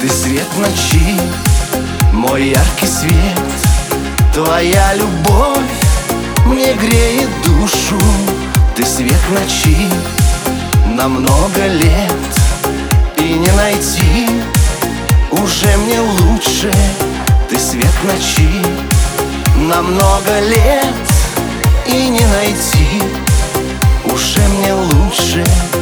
Ты свет ночи, мой яркий свет. Твоя любовь мне греет душу. Ты свет ночи на много лет. И не найти уже мне лучше. Ты свет ночи на много лет. И не найти уже мне лучше.